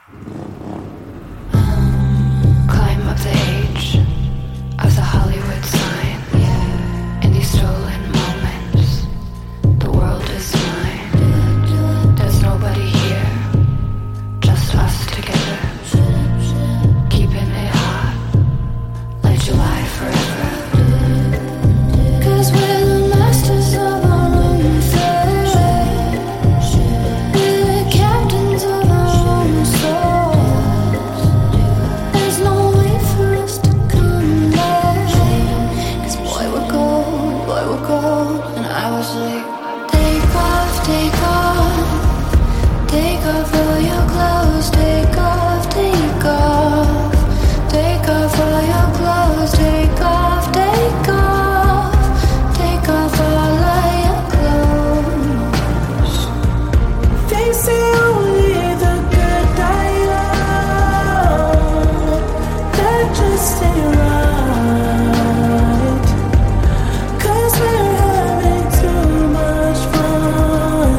Climb up the age of the Hollywood sign. In these stolen moments, the world is mine. There's nobody here, just us together. Keeping it hot, like July forever. 'Cause we're the masters of our own fate. We're the captains of our own souls. There's no way for us to come back. 'Cause boy, we're gold, and I was like, take off, take off. Take off all your clothes, take off, take off. Take off all your clothes, take off, take off. Take off all of your clothes. They say only the good die young. That just ain't right. 'Cause we're having too much fun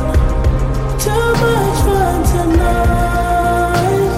tonight.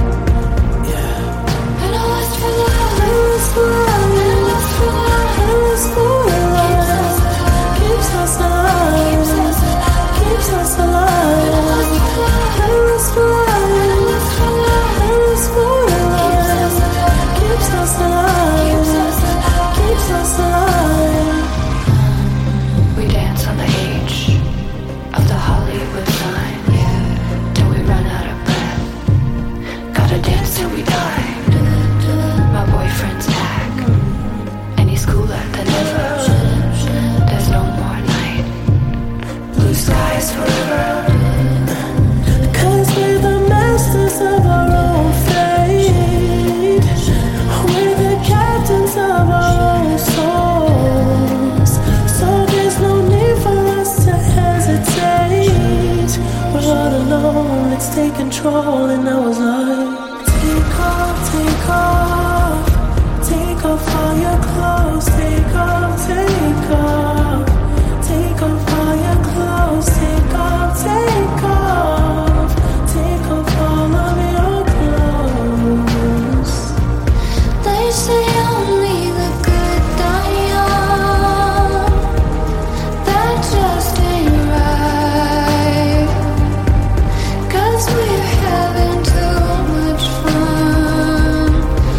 Yeah. And I lust for love, I lust for love, and I lust for love. I lust for love. Keeps us alive, keeps us alive. And I lust for love, I lust for love, and I lust for love. I lust for love. Keeps us alive, keeps us alive. We dance on the age of the Hollywood sign. Till we run out of breath. Gotta dance till we die. My boyfriend's back, and he's cooler than ever. There's no more night. Blue skies forever. 'Cause we're the masters of our own fate. We're the captains of our own souls. So there's no need for us to hesitate. We're all alone, let's take control. And I was like, take off, take off. Take off all your clothes, take off, take off. Take off all your clothes, take off, take off. Take off all of your clothes. They say only the good die young. That just ain't right. 'Cause we're having too much fun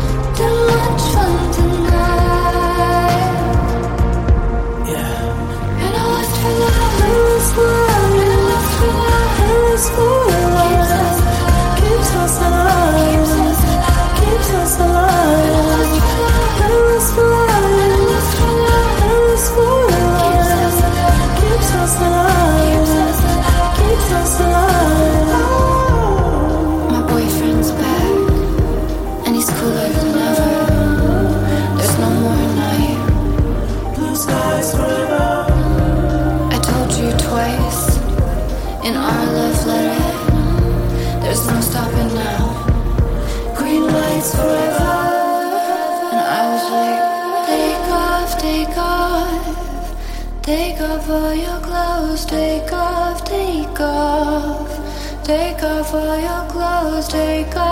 tonight. Yeah. And I lust for love, I lust for love, and I lust for love. I lust for love. Keeps us alive, keeps us alive. I lust for love, I lust for love. Keeps us alive, keeps us alive. My boyfriend's back, and he's cooler than ever. There's no more night. Blue skies forever. I told you twice in our love letter. There's no stopping now. Green lights forever. And I was like, take off, take off. Take off all your clothes, take off, take off. Take off all your clothes, take off.